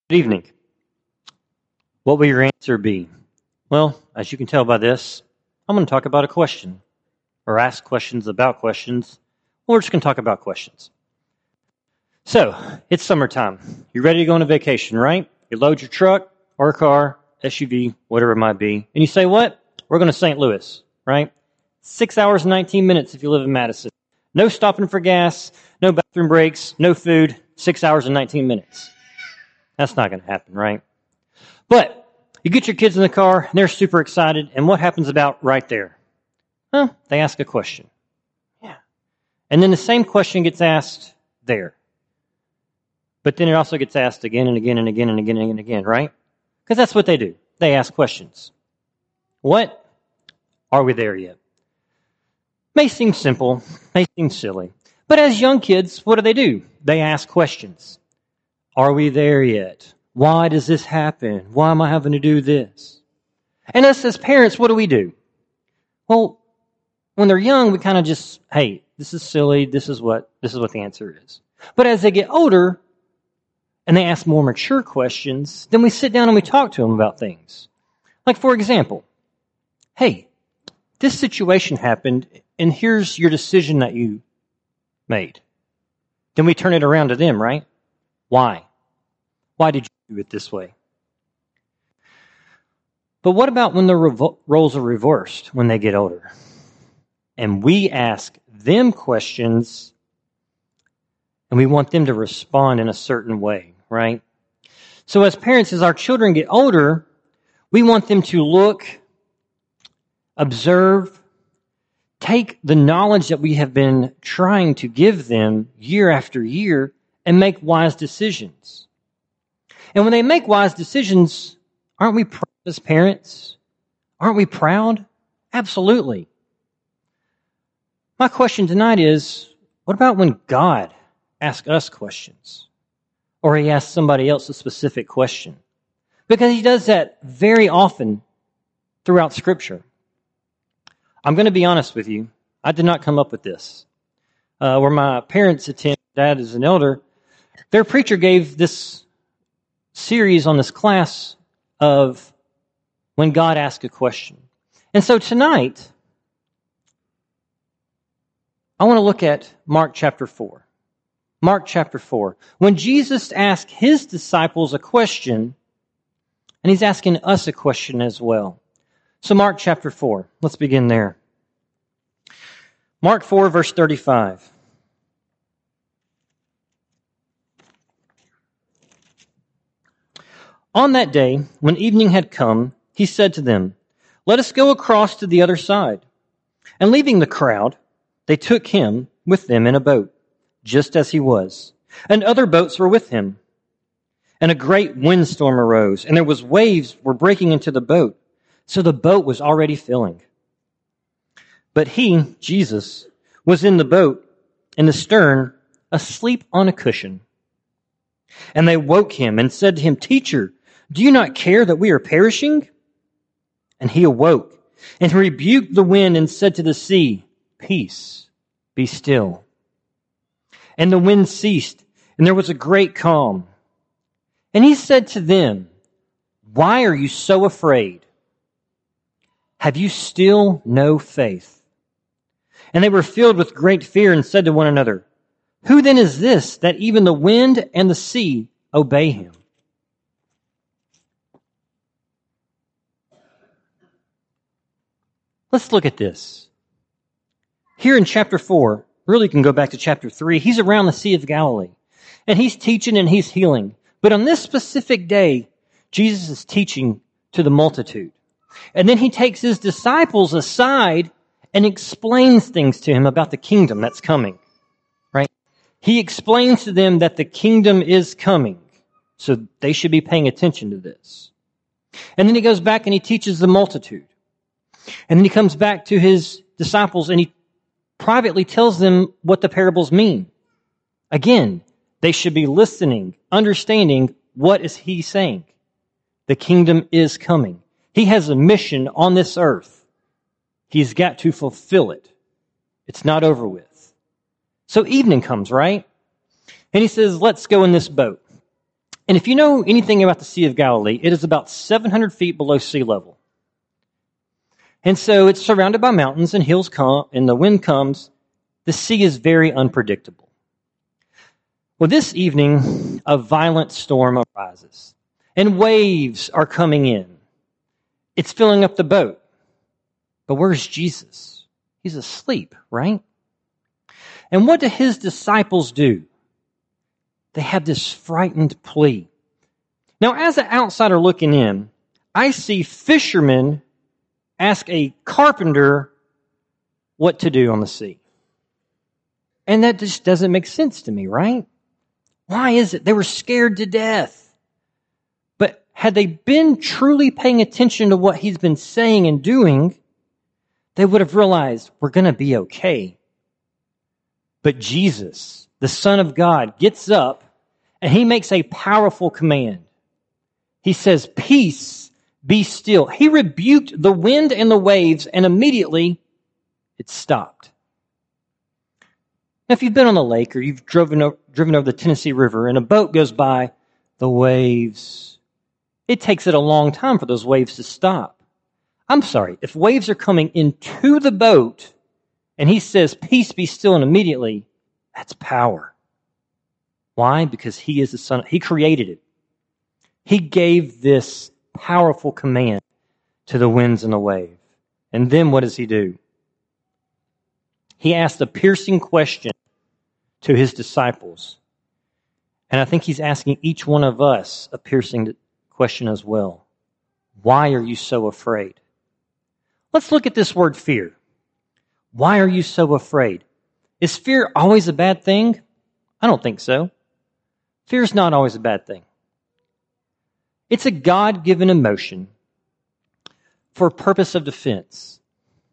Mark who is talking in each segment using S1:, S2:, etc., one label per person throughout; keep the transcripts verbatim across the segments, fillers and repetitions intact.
S1: Good evening. What will your answer be? Well, as you can tell by this, I'm going to talk about a question, or ask questions about questions, or we're just going to talk about questions. So, it's summertime. You're ready to go on a vacation, right? You load your truck, or car, S U V, whatever it might be, and you say, what? We're going to Saint Louis, right? Six hours and nineteen minutes if you live in Madison. No stopping for gas, no bathroom breaks, no food, six hours and nineteen minutes. That's not going to happen, right? But you get your kids in the car, and they're super excited, and what happens about right there? Well, they ask a question. Yeah. And then the same question gets asked there. But then it also gets asked again and again and again and again and again, right? Because that's what they do. They ask questions. What? Are we there yet? May seem simple, may seem silly. But as young kids, what do they do? They ask questions. Are we there yet? Why does this happen? Why am I having to do this? And us as parents, what do we do? Well, when they're young, we kind of just, hey, this is silly. This is what this is what the answer is. But as they get older and they ask more mature questions, then we sit down and we talk to them about things. Like, for example, hey, this situation happened, and here's your decision that you made. Then we turn it around to them, right? Why? Why did you do it this way? But what about when the revo- roles are reversed when they get older? And we ask them questions, and we want them to respond in a certain way, right? So as parents, as our children get older, we want them to look, observe, take the knowledge that we have been trying to give them year after year, and make wise decisions. And when they make wise decisions, aren't we proud as parents? Aren't we proud? Absolutely. My question tonight is, what about when God asks us questions? Or He asks somebody else a specific question? Because He does that very often throughout Scripture. I'm going to be honest with you. I did not come up with this. Uh, where my parents attend, Dad is an elder, their preacher gave this series on this class of when God asks a question. And so tonight, I want to look at Mark chapter four. Mark chapter four. When Jesus asked His disciples a question, and He's asking us a question as well. So Mark chapter four, let's begin there. Mark four, verse thirty-five. On that day, when evening had come, He said to them, let us go across to the other side. And leaving the crowd, they took Him with them in a boat, just as He was. And other boats were with Him. And a great windstorm arose, and there was waves were breaking into the boat, so the boat was already filling. But He, Jesus, was in the boat, in the stern, asleep on a cushion. And they woke Him and said to Him, Teacher, do you not care that we are perishing? And He awoke and rebuked the wind and said to the sea, Peace, be still. And the wind ceased, and there was a great calm. And He said to them, why are you so afraid? Have you still no faith? And they were filled with great fear and said to one another, who then is this that even the wind and the sea obey Him? Let's look at this. Here in chapter four, really you can go back to chapter three, He's around the Sea of Galilee. And He's teaching and He's healing. But on this specific day, Jesus is teaching to the multitude. And then He takes His disciples aside and explains things to Him about the kingdom that's coming. Right? He explains to them that the kingdom is coming. So they should be paying attention to this. And then He goes back and He teaches the multitude. And then He comes back to His disciples and He privately tells them what the parables mean. Again, they should be listening, understanding what is He saying. The kingdom is coming. He has a mission on this earth. He's got to fulfill it. It's not over with. So evening comes, right? And He says, let's go in this boat. And if you know anything about the Sea of Galilee, it is about seven hundred feet below sea level. And so it's surrounded by mountains and hills come, and the wind comes. The sea is very unpredictable. Well, this evening, a violent storm arises, and waves are coming in. It's filling up the boat. But where's Jesus? He's asleep, right? And what do his disciples do? They have this frightened plea. Now, as an outsider looking in, I see fishermen ask a carpenter what to do on the sea. And that just doesn't make sense to me, right? Why is it? They were scared to death. But had they been truly paying attention to what he's been saying and doing, they would have realized we're going to be okay. But Jesus, the Son of God, gets up and he makes a powerful command. He says, "Peace, be still." He rebuked the wind and the waves, and immediately it stopped. Now, if you've been on the lake or you've driven over, driven over the Tennessee River and a boat goes by, the waves, it takes it a long time for those waves to stop. I'm sorry, if waves are coming into the boat and he says, "Peace, be still," and immediately, that's power. Why? Because he is the Son. He created it. He gave this powerful command to the winds and the wave. And then what does he do? He asked a piercing question to his disciples. And I think he's asking each one of us a piercing question as well. Why are you so afraid? Let's look at this word fear. Why are you so afraid? Is fear always a bad thing? I don't think so. Fear is not always a bad thing. It's a God-given emotion for a purpose of defense.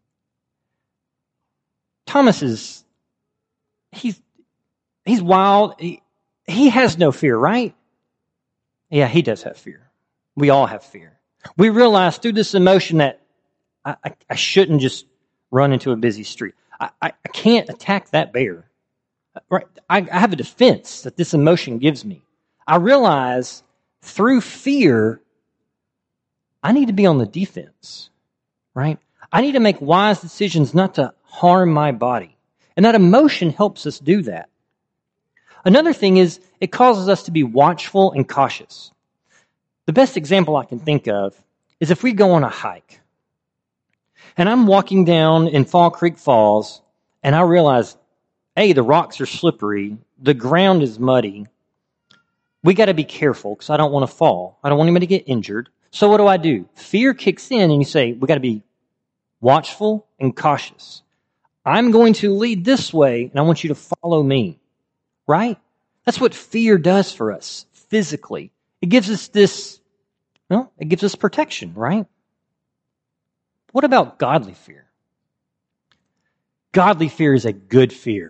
S1: Thomas is, he's, he's wild. He, he has no fear, right? Yeah, he does have fear. We all have fear. We realize through this emotion that I, I, I shouldn't just run into a busy street. I, I, I can't attack that bear. Right? I, I have a defense that this emotion gives me. I realize through fear, I need to be on the defense, right? I need to make wise decisions not to harm my body. And that emotion helps us do that. Another thing is it causes us to be watchful and cautious. The best example I can think of is if we go on a hike. And I'm walking down in Fall Creek Falls, and I realize, hey, the rocks are slippery, the ground is muddy. We got to be careful because I don't want to fall. I don't want anybody to get injured. So what do I do? Fear kicks in, and you say, we got to be watchful and cautious. I'm going to lead this way, and I want you to follow me. Right? That's what fear does for us physically. It gives us this, well, it gives us protection, right? What about godly fear? Godly fear is a good fear.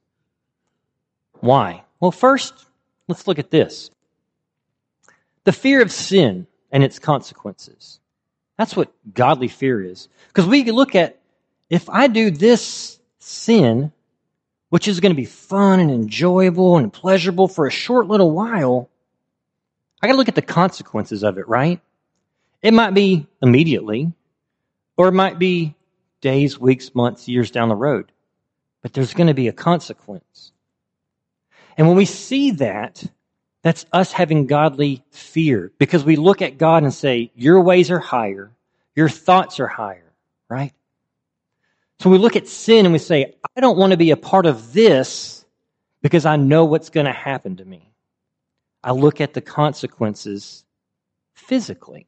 S1: Why? Well, first, let's look at this. The fear of sin and its consequences. That's what godly fear is. Because we can look at, if I do this sin, which is going to be fun and enjoyable and pleasurable for a short little while, I got to look at the consequences of it, right? It might be immediately, or it might be days, weeks, months, years down the road. But there's going to be a consequence. And when we see that, that's us having godly fear, because we look at God and say, your ways are higher, your thoughts are higher, right? So we look at sin and we say, I don't want to be a part of this because I know what's going to happen to me. I look at the consequences physically.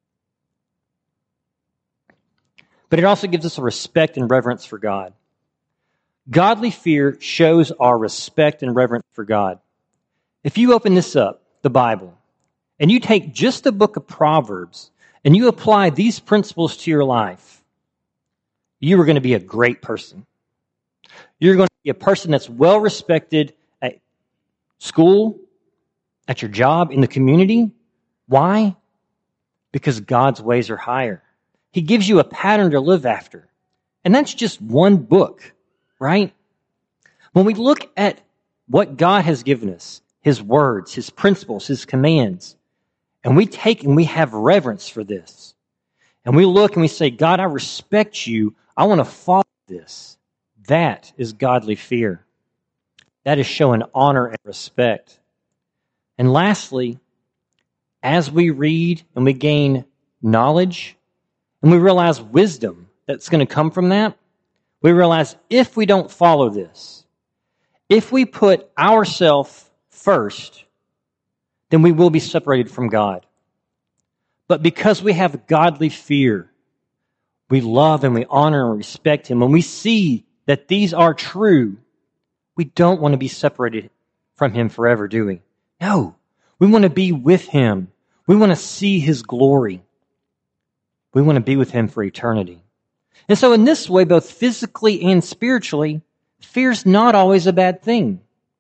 S1: But it also gives us a respect and reverence for God. Godly fear shows our respect and reverence for God. If you open this up, the Bible, and you take just the book of Proverbs and you apply these principles to your life, you are going to be a great person. You're going to be a person that's well respected at school, at your job, in the community. Why? Because God's ways are higher. He gives you a pattern to live after. And that's just one book, right? When we look at what God has given us, His words, His principles, His commands. And we take and we have reverence for this. And we look and we say, God, I respect you. I want to follow this. That is godly fear. That is showing honor and respect. And lastly, as we read and we gain knowledge and we realize wisdom that's going to come from that, we realize if we don't follow this, if we put ourselves first, then we will be separated from God. But because we have godly fear, we love and we honor and respect Him. When we see that these are true, we don't want to be separated from Him forever, do we? No. We want to be with Him. We want to see His glory. We want to be with Him for eternity. And so in this way, both physically and spiritually, fear's not always a bad thing.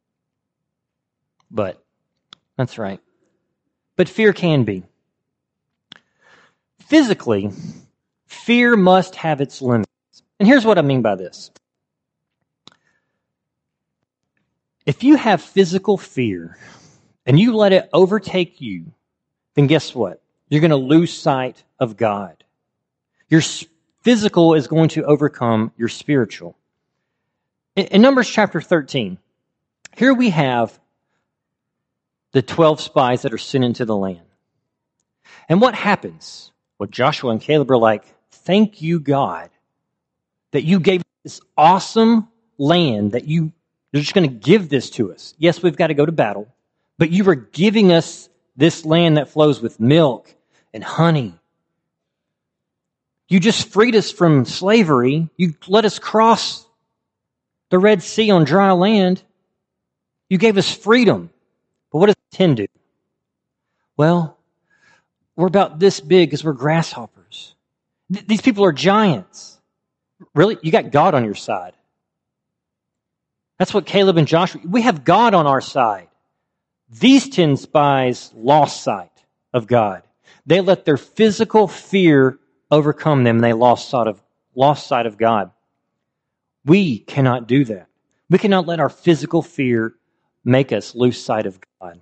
S1: But, that's right. But fear can be. Physically, fear must have its limits. And here's what I mean by this. If you have physical fear and you let it overtake you, then guess what? You're going to lose sight of God. Your physical is going to overcome your spiritual. In Numbers chapter thirteen, here we have the twelve spies that are sent into the land. And what happens? Well, Joshua and Caleb are like, thank you, God, that you gave this awesome land that you, you're just going to give this to us. Yes, we've got to go to battle, but you were giving us this land that flows with milk and honey. You just freed us from slavery. You let us cross the Red Sea on dry land. You gave us freedom. But what does ten do? Well, we're about this big because we're grasshoppers. Th- these people are giants. Really? You got God on your side. That's what Caleb and Joshua, we have God on our side. These ten spies lost sight of God. They let their physical fear overcome them and they lost sight of, lost sight of God. We cannot do that. We cannot let our physical fear make us lose sight of God.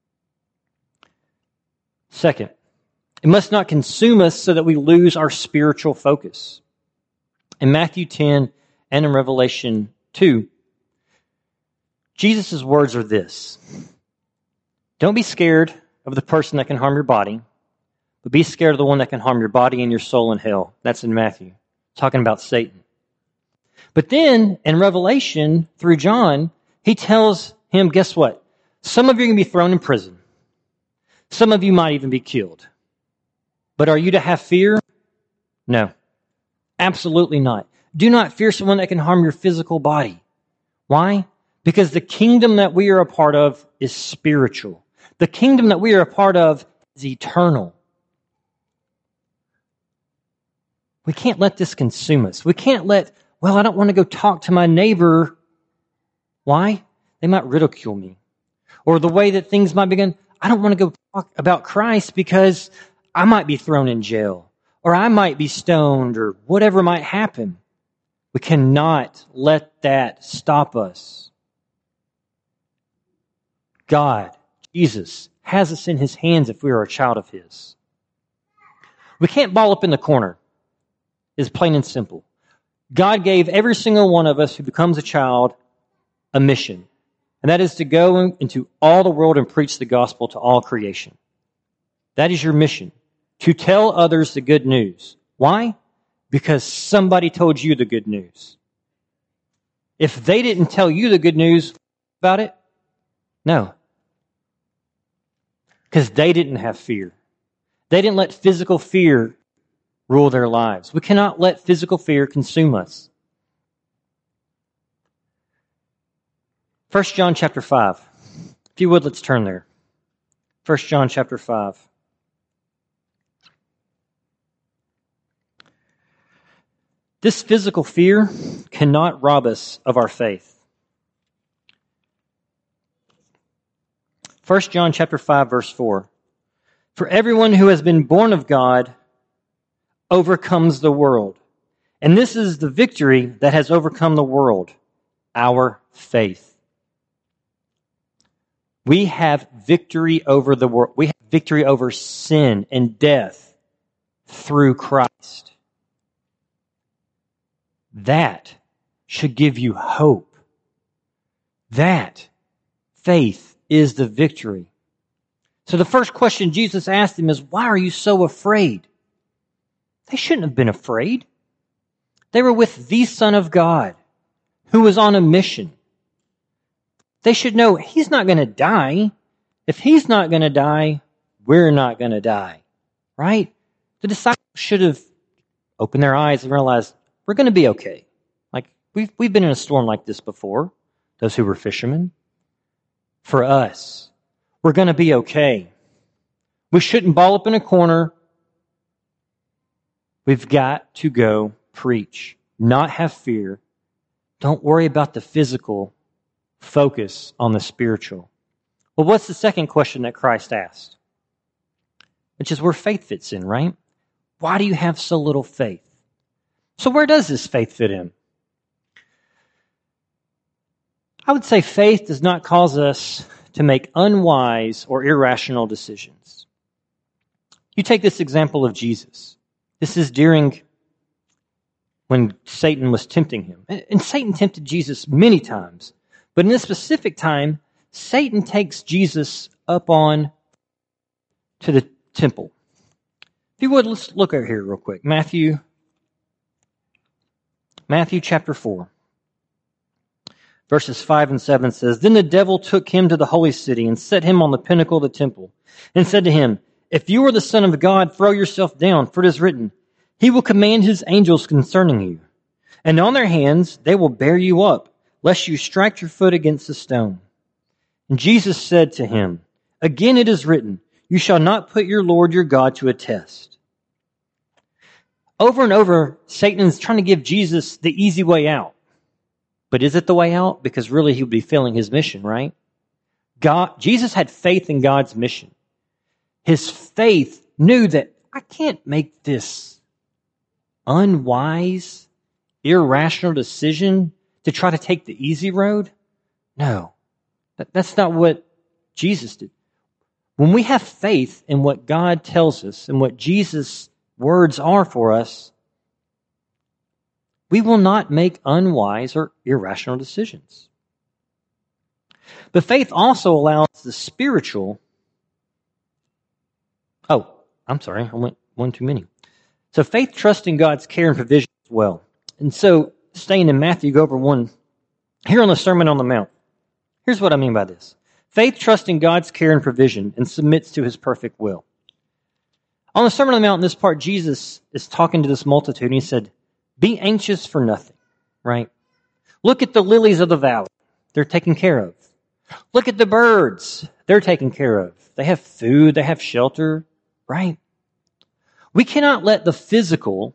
S1: Second, it must not consume us so that we lose our spiritual focus. In Matthew ten and in Revelation two, Jesus' words are this. Don't be scared of the person that can harm your body, but be scared of the one that can harm your body and your soul in hell. That's in Matthew, talking about Satan. But then in Revelation through John, he tells him, guess what? Some of you are going to be thrown in prison. Some of you might even be killed. But are you to have fear? No, absolutely not. Do not fear someone that can harm your physical body. Why? Because the kingdom that we are a part of is spiritual. The kingdom that we are a part of is eternal. We can't let this consume us. We can't let, well, I don't want to go talk to my neighbor. Why? They might ridicule me. Or the way that things might begin, I don't want to go talk about Christ because I might be thrown in jail, or I might be stoned, or whatever might happen. We cannot let that stop us. God, Jesus, has us in His hands if we are a child of His. We can't ball up in the corner. It's plain and simple. God gave every single one of us who becomes a child a mission, and that is to go into all the world and preach the gospel to all creation. That is your mission. To tell others the good news. Why? Because somebody told you the good news. If they didn't tell you the good news about it, no. Because they didn't have fear. They didn't let physical fear rule their lives. We cannot let physical fear consume us. First John chapter five. If you would, let's turn there. First John chapter five. This physical fear cannot rob us of our faith. First John chapter five, verse four. For everyone who has been born of God overcomes the world. And this is the victory that has overcome the world, our faith. We have victory over the world. We have victory over sin and death through Christ. That should give you hope. That faith is the victory. So the first question Jesus asked him is, why are you so afraid? They shouldn't have been afraid. They were with the Son of God, who was on a mission. They should know he's not going to die. If he's not going to die, we're not going to die. Right? The disciples should have opened their eyes and realized we're going to be okay. Like we've we've been in a storm like this before, those who were fishermen. For us, we're going to be okay. We shouldn't ball up in a corner. We've got to go preach, not have fear. Don't worry about the physical. Focus on the spiritual. Well, what's the second question that Christ asked? Which is where faith fits in, right? Why do you have so little faith? So where does this faith fit in? I would say faith does not cause us to make unwise or irrational decisions. You take this example of Jesus. This is during when Satan was tempting him. And Satan tempted Jesus many times. But in this specific time, Satan takes Jesus up on to the temple. If you would, let's look over here real quick. Matthew, Matthew chapter four. Verses five and seven says, Then the devil took him to the holy city and set him on the pinnacle of the temple and said to him, If you are the Son of God, throw yourself down, for it is written, He will command His angels concerning you, and on their hands they will bear you up, lest you strike your foot against a stone. And Jesus said to him, Again it is written, You shall not put your Lord your God to a test. Over and over, Satan is trying to give Jesus the easy way out. But is it the way out? Because really he would be failing his mission, right? God, Jesus had faith in God's mission. His faith knew that I can't make this unwise, irrational decision to try to take the easy road? No, that, that's not what Jesus did. When we have faith in what God tells us and what Jesus' words are for us, we will not make unwise or irrational decisions. But faith also allows the spiritual. Oh, I'm sorry, I went one too many. So faith trusts in God's care and provision as well. And so, staying in Matthew, go over one. Here on the Sermon on the Mount, here's what I mean by this. Faith trusts in God's care and provision and submits to His perfect will. On the Sermon on the Mount, in this part, Jesus is talking to this multitude, and He said, Be anxious for nothing, right? Look at the lilies of the valley. They're taken care of. Look at the birds. They're taken care of. They have food. They have shelter, right? We cannot let the physical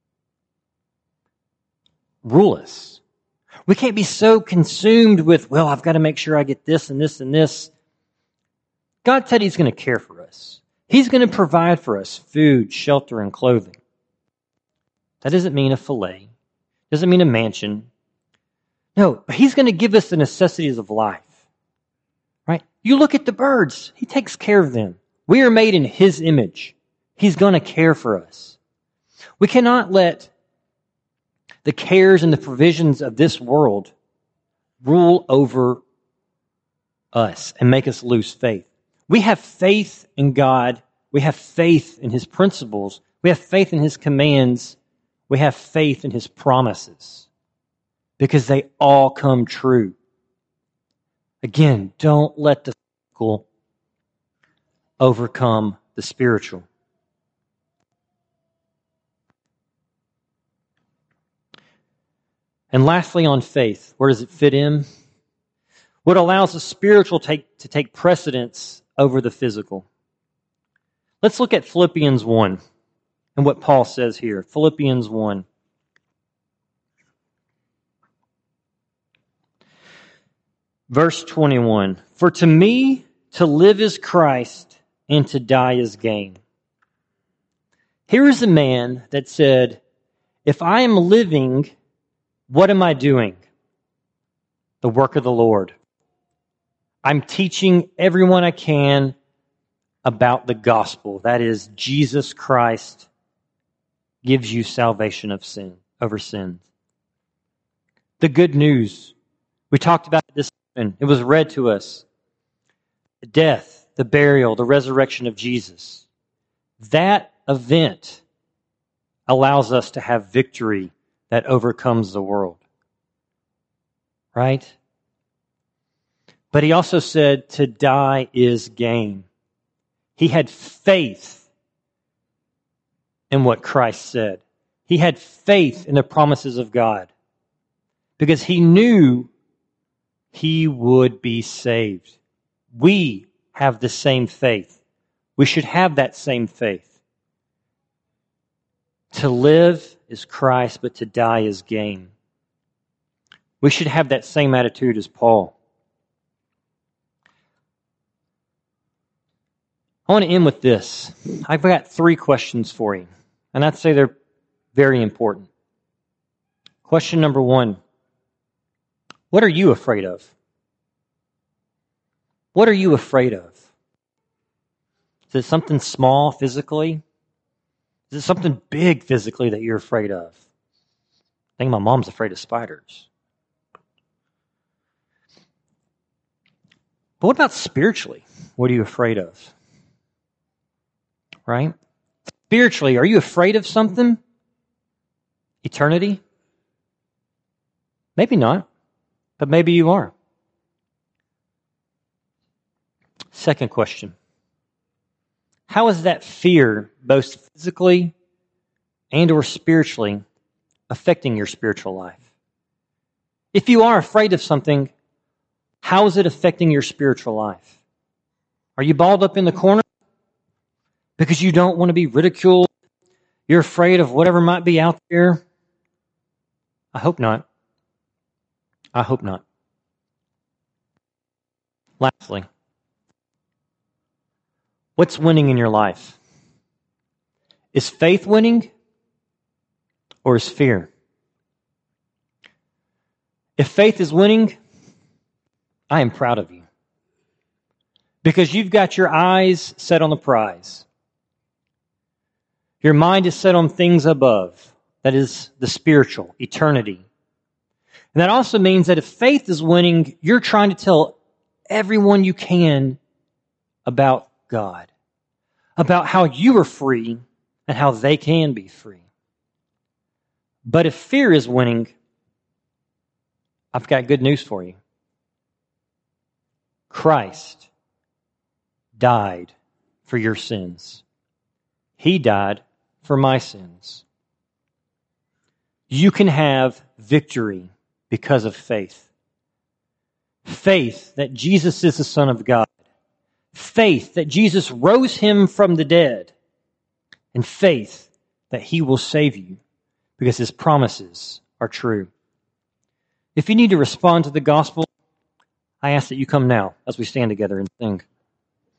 S1: rule us. We can't be so consumed with, well, I've got to make sure I get this and this and this. God said He's going to care for us. He's going to provide for us food, shelter, and clothing. That doesn't mean a fillet. Doesn't mean a mansion. No, but He's going to give us the necessities of life. Right? You look at the birds. He takes care of them. We are made in His image. He's going to care for us. We cannot let the cares and the provisions of this world rule over us and make us lose faith. We have faith in God. We have faith in His principles. We have faith in His commands. We have faith in His promises because they all come true. Again, don't let the physical overcome the spiritual. And lastly, on faith, where does it fit in? What allows the spiritual take, to take precedence over the physical? Let's look at Philippians one and what Paul says here. Philippians one. Verse twenty-one. For to me, to live is Christ, and to die is gain. Here is a man that said, if I am living, what am I doing? The work of the Lord. I'm teaching everyone I can about the gospel. That is, Jesus Christ gives you salvation of sin, over sins. The good news. We talked about it this morning. It was read to us. The death, the burial, the resurrection of Jesus. That event allows us to have victory that overcomes the world. Right? But he also said to die is gain. He had faith in what Christ said. He had faith in the promises of God because he knew he would be saved. We have the same faith. We should have that same faith. To live is Christ, but to die is gain. We should have that same attitude as Paul. I want to end with this. I've got three questions for you, and I'd say they're very important. Question number one, what are you afraid of? What are you afraid of? Is it something small physically? Is it something big physically that you're afraid of? I think my mom's afraid of spiders. But what about spiritually? What are you afraid of? Right? Spiritually, are you afraid of something? Eternity? Maybe not, but maybe you are. Second question. How is that fear, both physically and or spiritually, affecting your spiritual life? If you are afraid of something, how is it affecting your spiritual life? Are you balled up in the corner because you don't want to be ridiculed? You're afraid of whatever might be out there? I hope not. I hope not. Lastly, what's winning in your life? Is faith winning or is fear? If faith is winning, I am proud of you. Because you've got your eyes set on the prize. Your mind is set on things above. That is the spiritual, eternity. And that also means that if faith is winning, you're trying to tell everyone you can about God. About how you are free and how they can be free. But if fear is winning, I've got good news for you. Christ died for your sins. He died for my sins. You can have victory because of faith. Faith that Jesus is the Son of God. Faith that Jesus rose him from the dead. And faith that he will save you because his promises are true. If you need to respond to the gospel, I ask that you come now as we stand together and sing.